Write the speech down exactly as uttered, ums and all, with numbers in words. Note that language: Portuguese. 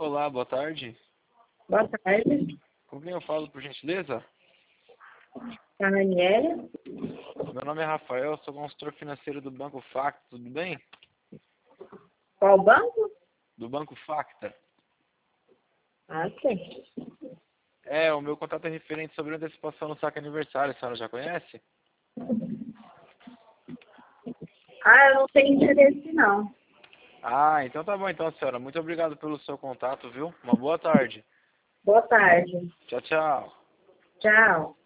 Olá, boa tarde. Boa tarde, Com quem eu falo, por gentileza? a Ranieri. Meu nome é Rafael, sou consultor financeiro do Banco Facta, tudo bem? Qual banco? Do Banco Facta. Ah, sim. É, o meu contato é referente sobre antecipação no saque aniversário, a senhora já conhece? Ah, eu não tenho interesse, não. Ah, então tá bom então, senhora. Muito obrigado pelo seu contato, viu? Uma boa tarde. Boa tarde. Tchau, tchau. Tchau.